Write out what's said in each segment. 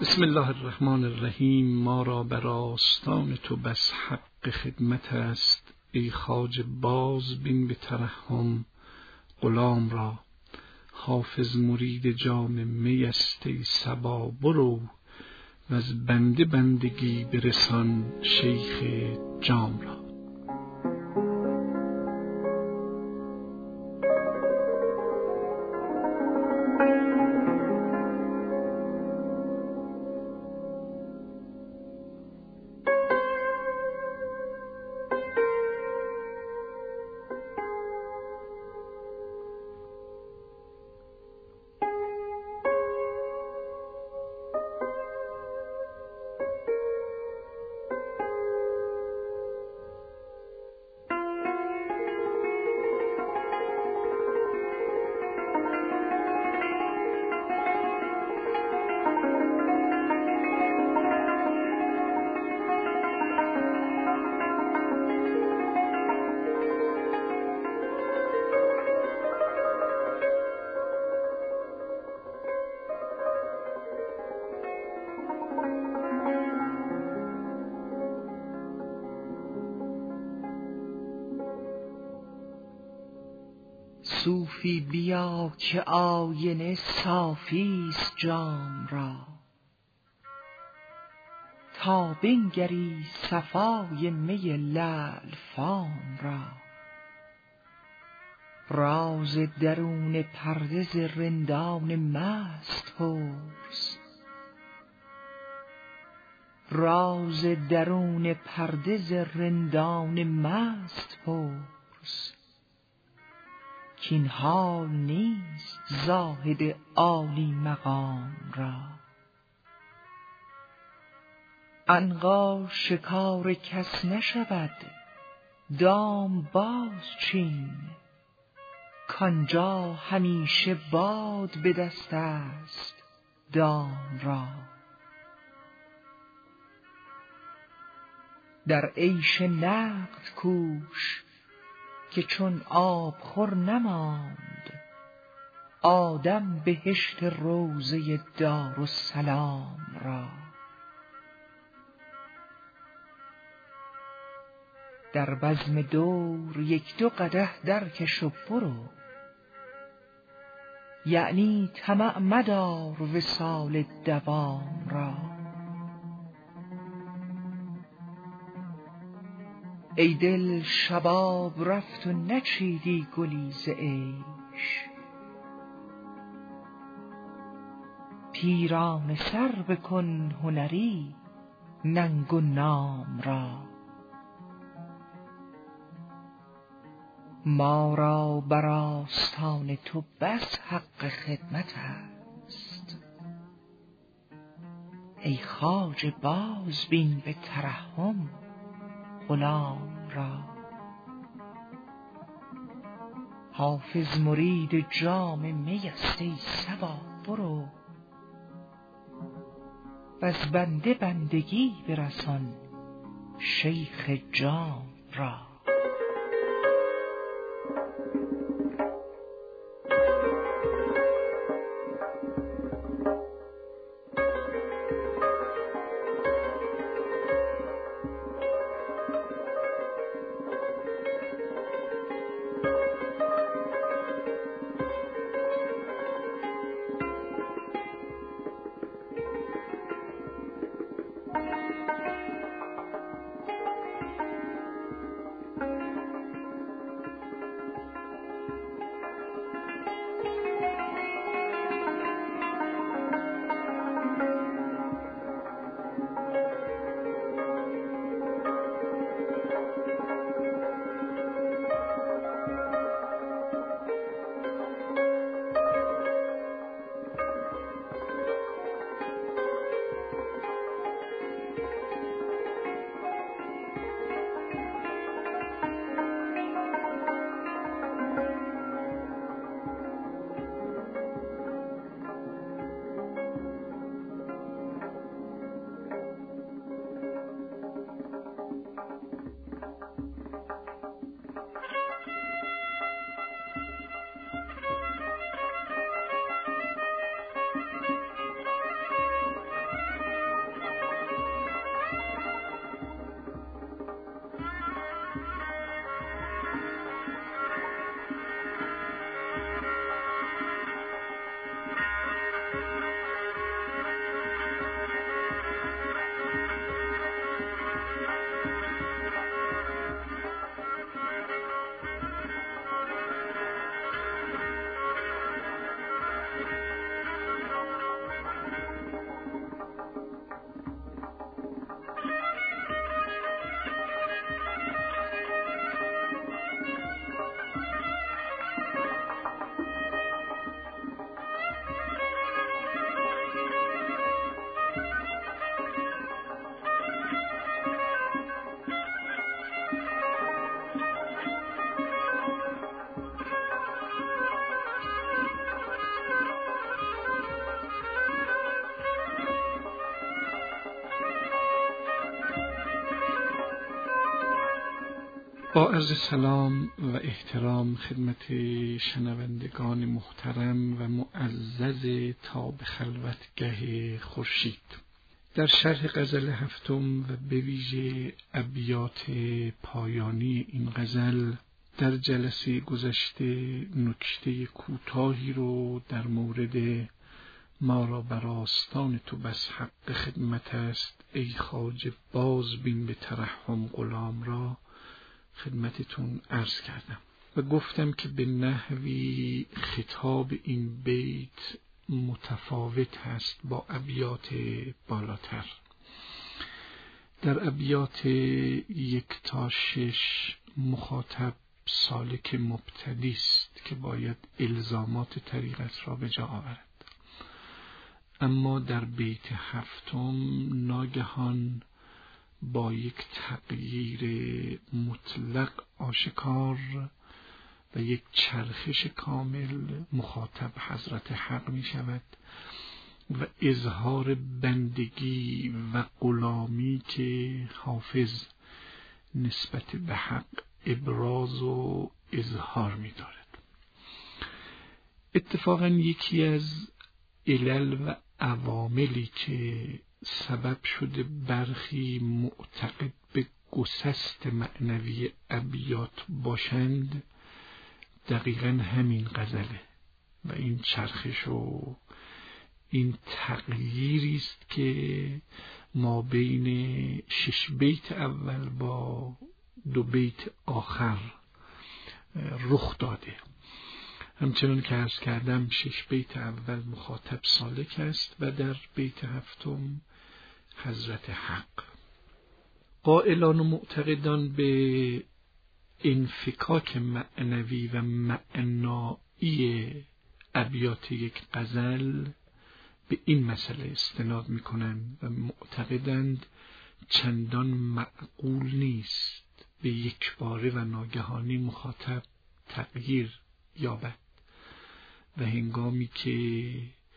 بسم الله الرحمن الرحیم. ما را بر آستان تو بس حق خدمت است، ای خواجه باز بین به ترحم غلام را. حافظ مرید جام می است ای صبا برو، و از بنده بندگی برسان شیخ جام را. صوفی بیا که آینه صافیست جام را، تا بنگری صفای می لعل فام را. راز درون پرده ز رندان مست پرس، راز درون پرده ز رندان مست پرس. کین حال نیست زاهد عالی مقام را. عنقا شکار کس نشود دام باز چین، کانجا همیشه باد به دست است دام را. در عیش نقد کوش که چون آبخور نماند، آدم بهشت روضه دارالسلام را. در بزم دور یک دو قدح درکش و برو، یعنی طمع مدار وصال دوام را. ای دل شباب رفت و نچیدی گلی ز عیش، پیرانه سر بکن هنری ننگ و نام را. ما را بر آستان تو بس حق خدمت است، ای خواجه باز بین به ترحم غلام را. حافظ مرید جام می است ای صبا برو، وز بنده بندگی برسان شیخ جام را. با عرض سلام و احترام خدمت شنوندگان محترم و معزز تا به خلوتگه خورشید، در شرح غزل هفتم و به ویژه ابیات پایانی این غزل در جلسه گذشته نکته کوتاهی رو در مورد ما را بر آستان تو بس حق خدمت است ای خواجه باز بین به ترحم غلام را خدمتتون عرض کردم و گفتم که به نحوی خطاب این بیت متفاوت هست با ابیات بالاتر. در ابیات 1 تا 6 مخاطب سالک مبتدی است که باید الزامات طریقت را به جا آورد، اما در بیت هفتم ناگهان با یک تغییر مطلق آشکار و یک چرخش کامل مخاطب حضرت حق می شود و اظهار بندگی و غلامی که حافظ نسبت به حق ابراز و اظهار می دارد. اتفاقا یکی از علل و عواملی که سبب شده برخی معتقد به گسست معنوی ابیات باشند دقیقاً همین غزله و این چرخش و این تغییری است که ما بین 6 بیت اول با 2 بیت آخر رخ داده. همچنان که عرض کردم 6 بیت اول مخاطب سالک است و در بیت هفتم حضرت حق. قائلان و معتقدان به انفکاک معنوی و معنایی ابیات یک غزل به این مسئله استناد می‌کنند و معتقدند چندان معقول نیست به یک باره و ناگهانی مخاطب تغییر یابد و هنگامی که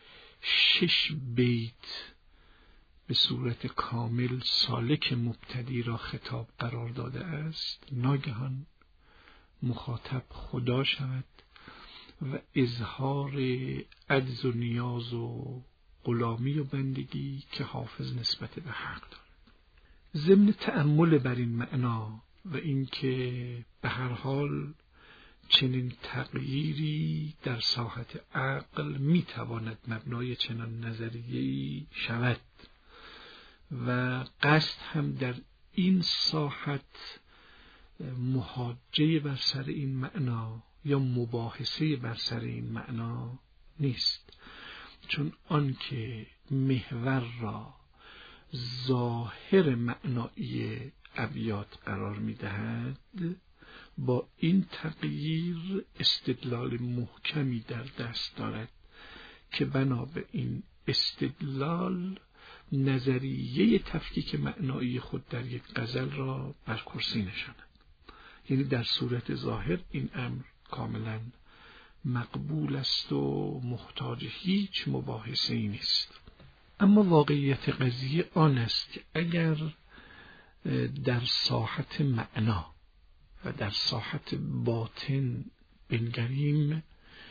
6 بیت به صورت کامل سالک مبتدی را خطاب قرار داده است ناگهان مخاطب خدا شود و اظهار عجز و نیاز و غلامی و بندگی که حافظ نسبت به حق دارد. ضمن تأمل بر این معنا و اینکه به هر حال چنین تغییری در ساحت عقل میتواند مبنای چنان نظریه‌ای شود و قصد هم در این ساحت محاجه بر سر این معنا یا مباحثه بر سر این معنا نیست، چون آنکه محور را ظاهر معنایی ابیات قرار می‌دهد با این تغییر استدلال محکمی در دست دارد که بنا به این استدلال نظریه تفکیک معنایی خود در یک غزل را بر کرسی نشاند. یعنی در صورت ظاهر این امر کاملا مقبول است و محتاج هیچ مباحثه‌ای نیست. اما واقعیت قضیه آن است که اگر در ساحت معنا و در ساحت باطن بنگریم،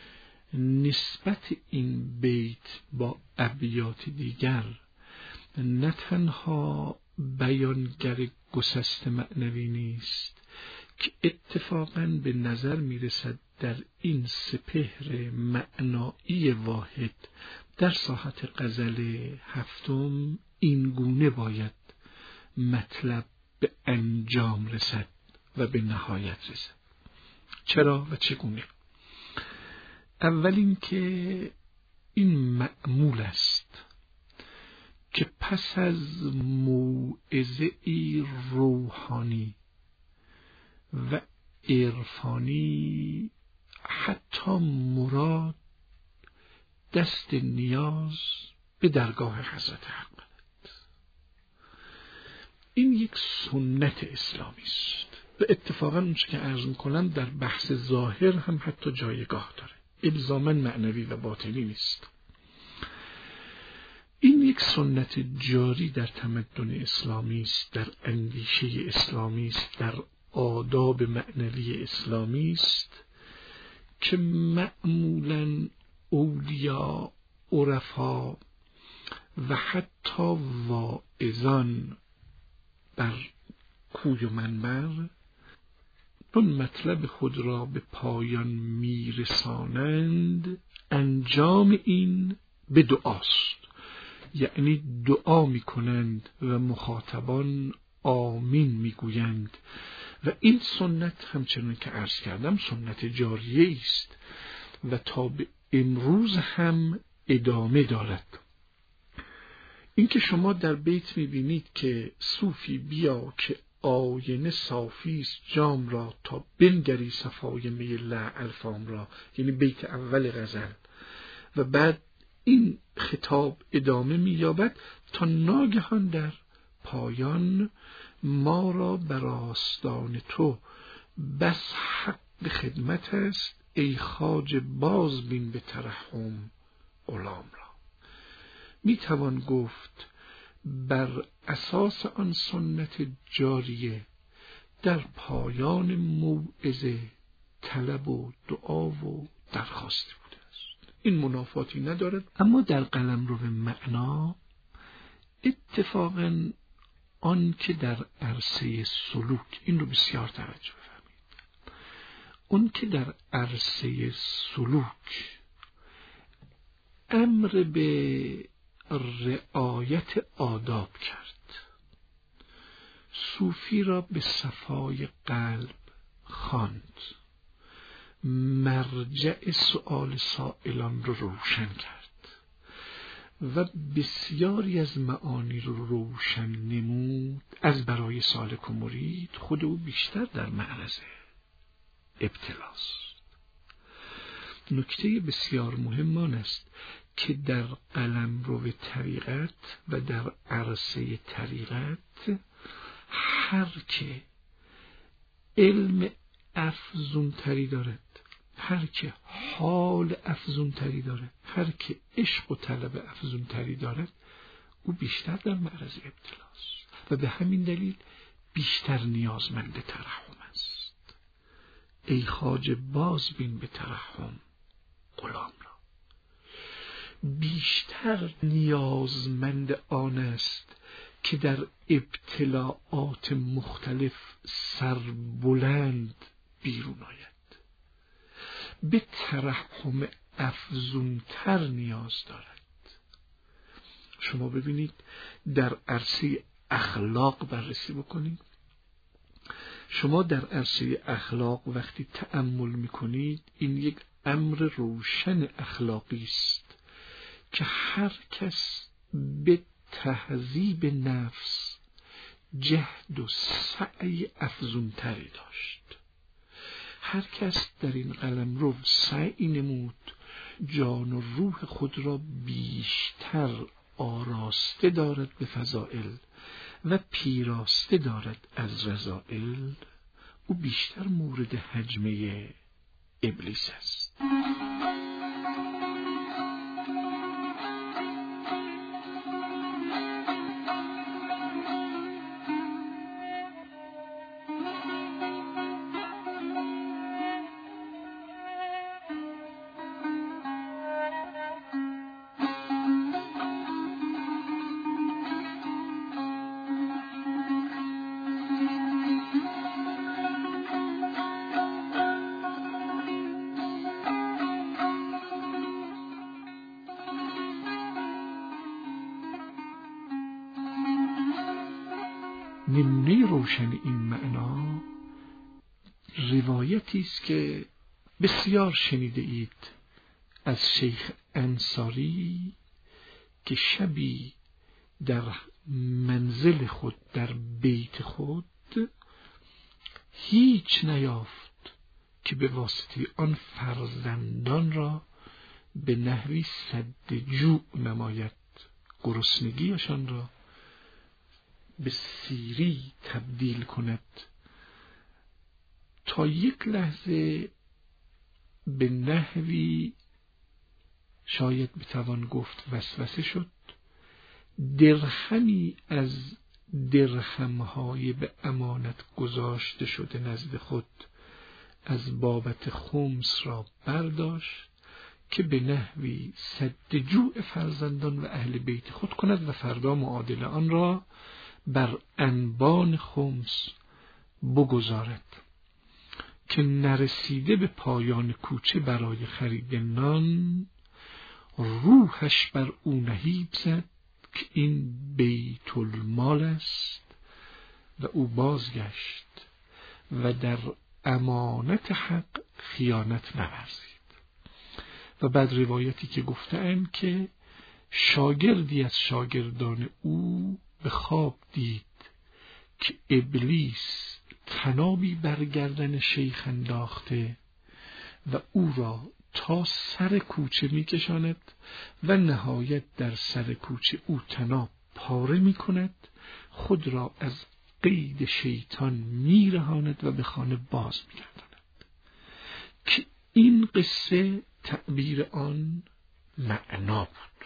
نسبت این بیت با ابیات دیگر نه تنها بیانگر گسست معنوی نیست که اتفاقاً به نظر میرسد در این سپهر معنایی واحد در ساحت غزل هفتم این گونه باید مطلب به انجام رسد و به نهایت رسد. چرا و چگونه؟ اول اینکه این معمول است که پس از موعظه‌ای روحانی و عرفانی حتی مراد دست نیاز به درگاه حضرت حق کند. این یک سنت اسلامی است و اتفاقا اونچه که عرض می‌کنم در بحث ظاهر هم حتی جایگاه داره، الزاماً معنوی و باطنی نیست. این یک سنت جاری در تمدن اسلامی است، در اندیشه اسلامی است، در آداب معنوی اسلامی است که معمولاً اولیا، عرفا و حتی واعظان بر کوی و منبر چون مطلب خود را به پایان میرسانند، انجام این به دعاست، یعنی دعا میکنند و مخاطبان آمین میگویند و این سنت همچنان که عرض کردم سنت جاریه است و تا به امروز هم ادامه دارد. اینکه شما در بیت میبینید که صوفی بیا که آینه صافی است جام را تا بنگری صفای می لعل الفام را، یعنی بیت اول غزل، و بعد این خطاب ادامه می‌یابد تا ناگهان در پایان ما را بر آستان تو بس حق خدمت است ای خواجه باز بین به ترحم غلام را. میتوان گفت بر اساس آن سنت جاریه در پایان موعظه طلب و دعا و درخواستی بوده است. این منافاتی ندارد، اما در قلمرو معنا اتفاقاً آن که در عرصه سلوک، این رو بسیار توجه بفرمایید، اون که در عرصه سلوک امر به رعایت آداب کرد، صوفی را به صفای قلب خواند، مرجع سؤال سائلان رو روشن کرد و بسیاری از معانی رو روشن نمود، از برای سالک و مرید خود او بیشتر در معرض ابتلاست. نکته بسیار مهم آن است که در قلمرو طریقت و در عرصه طریقت هر که علم افزون تری دارد، هر که حال افزون تری دارد، هر که عشق و طلب افزون تری دارد، او بیشتر در معرض ابتلاست و به همین دلیل بیشتر نیازمند ترحم است. ای خواجه باز بین به ترحم غلام را. بیشتر نیازمند آن است که در ابتلاعات مختلف سربلند بیرون آید، به ترحم افزونتر نیاز دارد. شما ببینید در عرصه اخلاق بررسی بکنید. شما در عرصه اخلاق وقتی تأمل میکنید، این یک امر روشن اخلاقی است که هر کس به تهذیب نفس جهد و سعی افزونتری داشت. هر کس در این قلمرو سعی نمود جان و روح خود را بیشتر آراسته دارد به فضائل و پیراسته دارد از رذائل، او بیشتر مورد هجمه ابلیس است. نمونه روشن این معنا روایتی است که بسیار شنیده اید از شیخ انصاری که شبی در منزل خود، در بیت خود، هیچ نیافت که به واسطه آن فرزندان را به نحوی سد جوع نماید، گرسنگیشان را به سیری تبدیل کند. تا یک لحظه به نحوی شاید بتوان گفت وسوسه شد، درهمی از درهم‌های به امانت گذاشته شده نزد خود از بابت خمس را برداشت که به نحوی سد جوع فرزندان و اهل بیت خود کند و فردا معادل آن را بر انبان خمس بگذارد که نرسیده به پایان کوچه برای خرید نان روحش بر او نهیب زد که این بیت المال است و او بازگشت و در امانت حق خیانت نورزید. و بعد روایتی که گفته‌اند که شاگردی از شاگردان او به خواب دید که ابلیس طنابی بر گردن شیخ انداخته و او را تا سر کوچه می‌کشاند و نهایت در سر کوچه او طناب پاره می‌کند، خود را از قید شیطان می‌رهاند و به خانه باز می‌گرداند. که این قصه تعبیر آن معنا بود.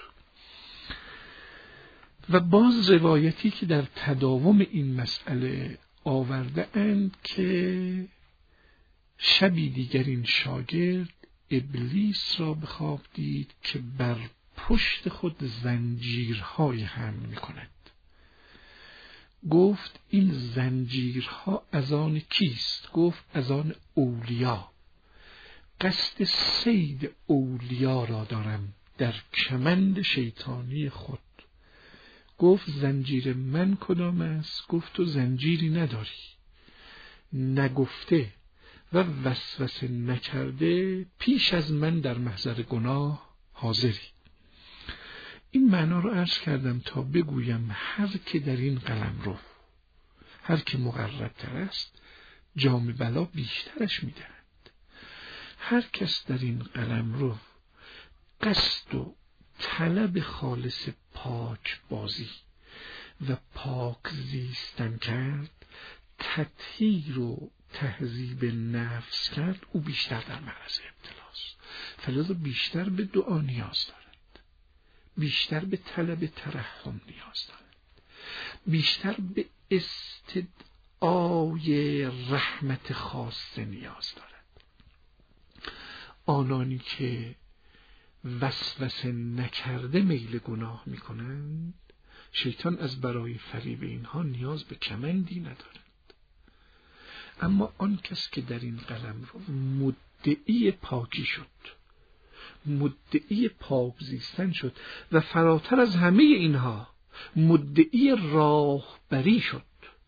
و باز روایتی که در تداوم این مسئله آورده اند که شبی دیگر این شاگرد ابلیس را به خواب دید که بر پشت خود زنجیرهای حمل می کند. گفت این زنجیرها از آن کیست؟ گفت از آن اولیا. قصد صید اولیا را دارم در کمند شیطانی خود. گفت زنجیر من کدام است؟ گفت تو زنجیری نداری، نگفته و وسوسه نکرده پیش از من در محضر گناه حاضری. این معنا رو عرض کردم تا بگویم هر که در این قلمرو، هر که مقرب‌تر است جام بلا بیشترش میدهند. هر کس در این قلمرو قصد و طلب خالص پاک بازی و پاک زیستن کرد، تطهیر و تهذیب نفس کرد، او بیشتر در معرض ابتلاست. فلذا بیشتر به دعا نیاز دارد، بیشتر به طلب ترحم نیاز دارد، بیشتر به استدعای رحمت خاصه نیاز دارد. آنانی که وسوسه نکرده میل گناه میکنند، شیطان از برای فریب اینها نیاز به کمندی ندارد. اما آن کس که در این قلم رو مدعی پاکی شد، مدعی پاک زیستن شد و فراتر از همه اینها مدعی راهبری شد،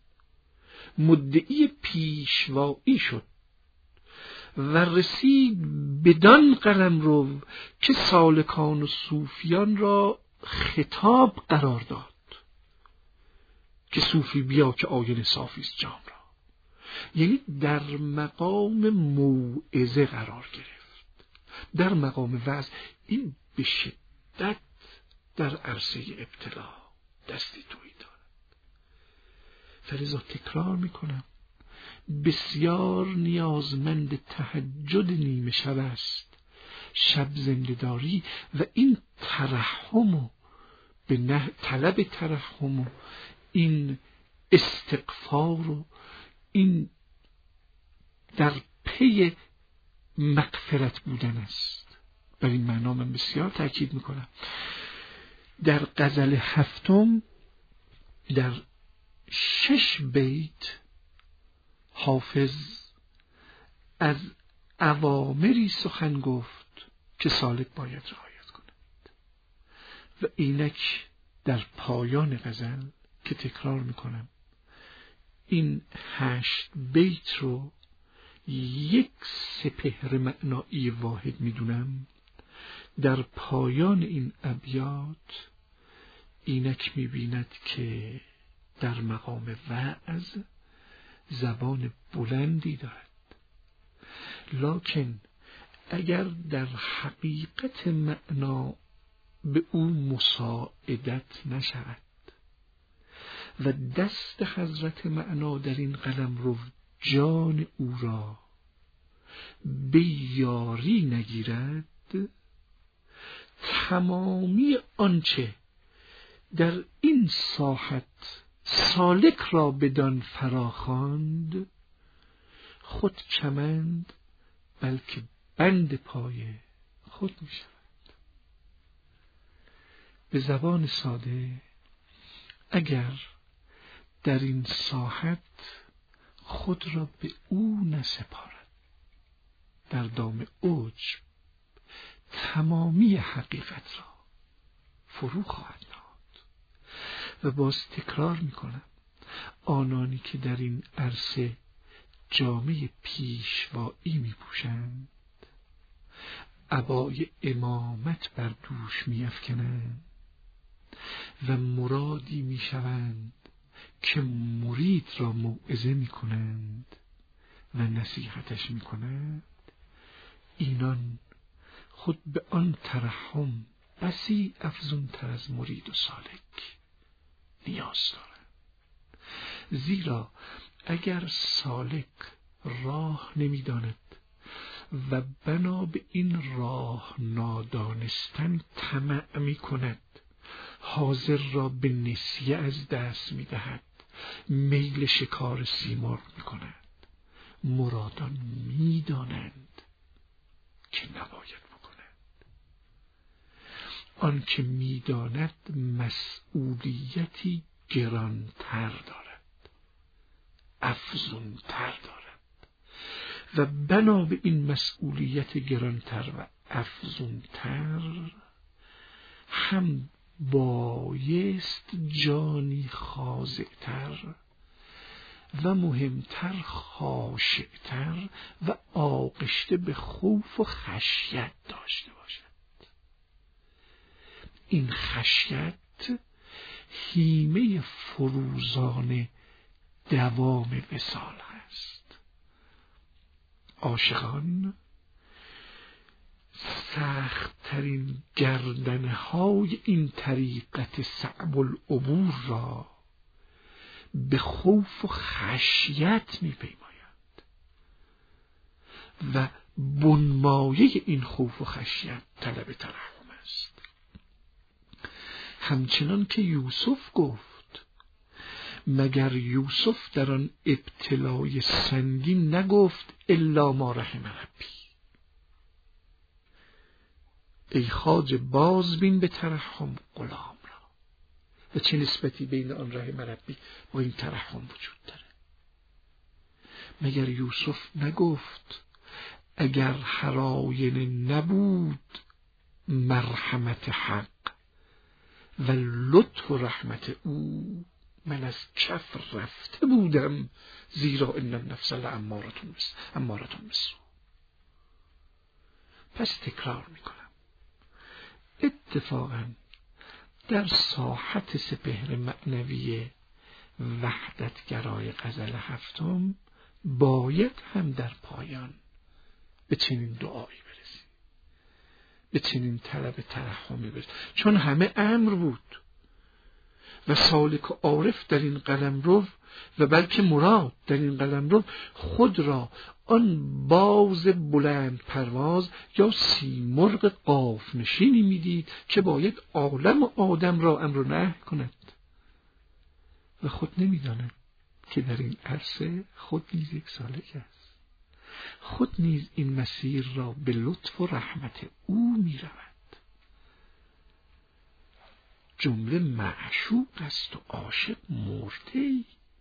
مدعی پیشوایی شد و رسید بدان قلمرو که سالکان و صوفیان را خطاب قرار داد که صوفی بیا که آینه صافی است جام را، یعنی در مقام موعظه قرار گرفت، در مقام وعظ. این به شدت در عرصه ابتلا دستی تویی دارد. فلذا تکرار میکنم، بسیار نیازمند تهجد نیمه شب است، شب زنده‌داری و این ترحم و به طلب ترحم و این استغفار و این در پی مغفرت بودن است. بر این معنا من بسیار تأکید میکنم. در غزل هفتم در 6 بیت حافظ از اوامری سخن گفت که سالک باید رعایت کند و اینک در پایان غزل که تکرار میکنم این 8 بیت رو یک سپهر معنایی واحد میدونم. در پایان این ابیات اینک میبیند که در مقام وعظ زبان بلندی دارد، لکن اگر در حقیقت معنا به او مساعدت نشود و دست حضرت معنا در این قلم رو جان او را به یاری نگیرد، تمامی آنچه در این ساحت سالک را بدان فراخواند، خود کمند بلکه بند پای خود می شود. به زبان ساده، اگر در این ساحت خود را به او نسپارد، در دام عجب تمامی حقیقت را فرو خواهد نهاد. و باز تکرار میکنم، آنانی که در این عرصه جامه پیشوایی میپوشند، عبای امامت بر دوش میافکنند و مرادی میشوند که مرید را موعظه میکنند و نصیحتش میکنند، اینان خود به آن ترحم بسی افزونتر از مرید و سالک نیاز دارند. زیرا اگر سالک راه نمیداند و بنا به این راه نادانستن طمع میکند، حاضر را به نسیه از دست میدهد، میل شکار سیمرغ میکند. مرادان میدانند که نباید بکنند. آن که میداند مسئولیتی گرانتر دارد، افزونتر دارد و بنا به این مسئولیت گرانتر و افزونتر هم بایست جانی خاضع‌تر و مهمتر خاشع‌تر و آغشته به خوف و خشیت داشته باشد. این خشیت هیمه فروزان دوام وصال است. عاشقان سخت‌ترین گردنهای این طریقت صعب العبور را به خوف و خشیت می‌پیمایند و بنمایه این خوف و خشیت طلب ترحم است. همچنان که یوسف گفت، مگر یوسف در آن ابتلای سنگین نگفت الا ما رحم ربی؟ ای خواجه باز بین به ترحم غلام را. و چه نسبتی بین آن رحم ربی با این ترحم وجود داره؟ مگر یوسف نگفت اگر هر آینه نبود مرحمت حق و لطف و رحمت او، من از کف رفته بودم، زیرا ان النفس لامارة بالسوء. پس تکرار میکنم، اتفاقا در ساحت سپهر معنوی وحدتگرای غزل هفتم باید هم در پایان به چنین دعایی برسیم، به چنین طلب ترحمی برسیم، چون همه امر بود و سالک و عارف در این قلمرو و بلکه مراد در این قلمرو خود را آن باز بلند پرواز یا سیمرغ قاف نشینی میدید که باید عالم و آدم را امر و نهی کند و خود نمیداند که در این عرصه خود نیز یک سالک است. خود نیز این مسیر را به لطف و رحمت او میرود. جمله معشوق است و عاشق مرده.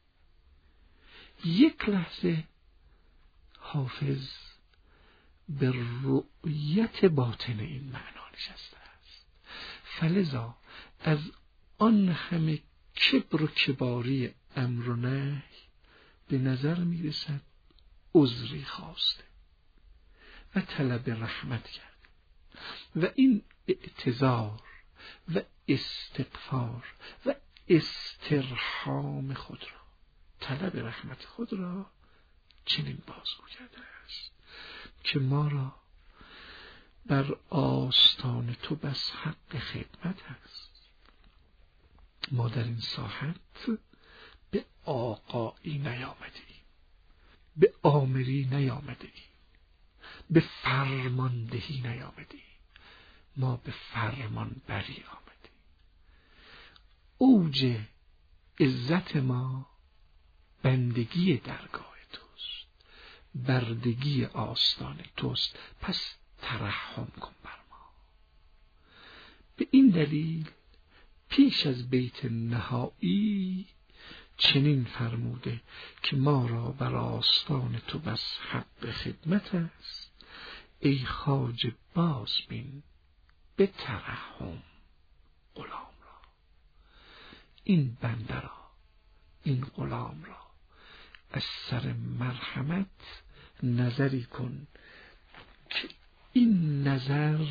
یک لحظه حافظ به رؤیت باطن این معنا نشسته است. فلذا از آن همه کبر و کباری امر و نهی به نظر میرسد عذری خواسته و طلب رحمت کرد و این اعتذار و استغفار و استرحام خود را، طلب رحمت خود را چنین بازگو کرده است که ما را بر آستان تو بس حق خدمت است. ما در این ساحت به آقایی نیامده ایم، به آمری نیامده ایم، به فرماندهی نیامده ایم، ما به فرمان بری آمده ایم. اوج عزت ما بندگی درگاه توست، بردگی آستان توست، پس ترحم کن بر ما. به این دلیل پیش از بیت نهایی چنین فرموده که ما را بر آستان تو بس حق خدمت است، ای خواجه باز بین به ترحم غلام را. این بنده را، این غلام را از سر مرحمت نظری کن که این نظر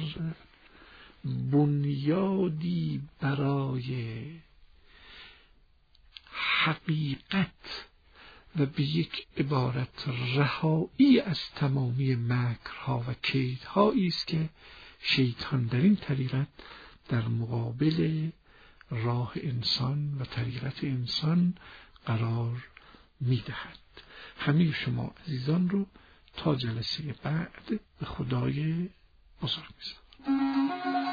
بنیادی برای حقیقت و به یک عبارت رهایی از تمامی مکرها و کیدهایی است که شیطان در این طریقت در مقابل راه انسان و طریقت انسان قرار می‌دهد. همه شما عزیزان رو تا جلسه بعد به خدای بزرگ می‌سپارم.